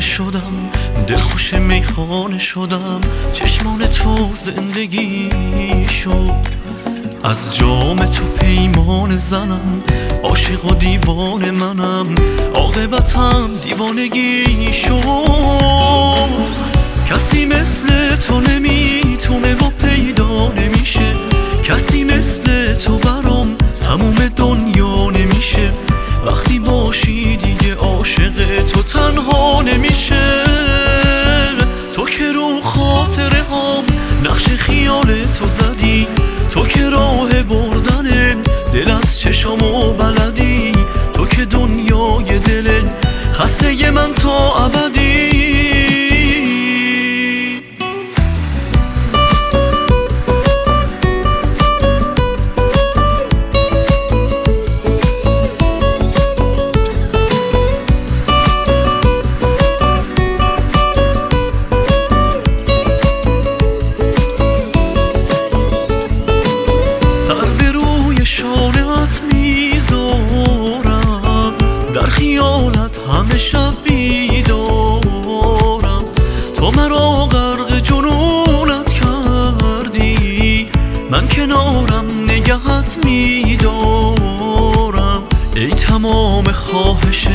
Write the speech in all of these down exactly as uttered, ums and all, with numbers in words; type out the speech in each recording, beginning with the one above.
شدم، دلخوش میخانه شدم، چشمان تو زندگی شد. از جام تو پیمان زنم، عاشق و دیوان منم، عاقبتم دیوانگی شد. کسی مثل تو نمیتونه و پیدا نمیشه، کسی مثل تو برام تموم دنیا نمیشه. وقتی باشی دیگه عاشق تو تنها نمیشه. تو که رو خاطره هم نقش خیال تو زدی، تو که راه بردن دل از چشامو بلدی، تو که دنیای دل خسته من تا ابدی. شانت میذارم، در خیالت همه شب بیدارم. تو مرا غرق جنونت کردی، من کنارم نگهت میدارم. ای تمام خواهش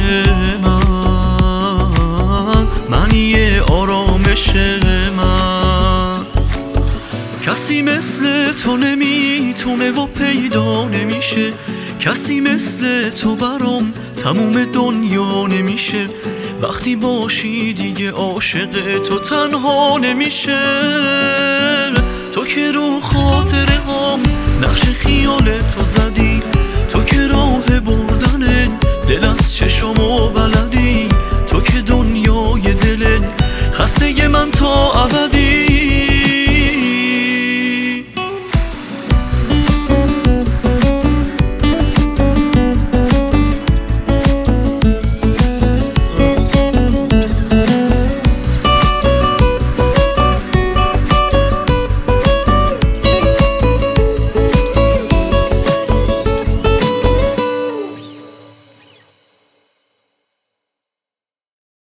من، معنی آرامش من. کسی مثل تو نمیتونه و پیدا نمیشه، کسی مثل تو برام تموم دنیا نمیشه. وقتی باشی دیگه عاشق تو تنها نمیشه. تو که رو خاطره هم نقش خیال تو زدی، تو که راه بردن دل از چشامو بلدی، تو که دنیای دل خسته من تا ابد.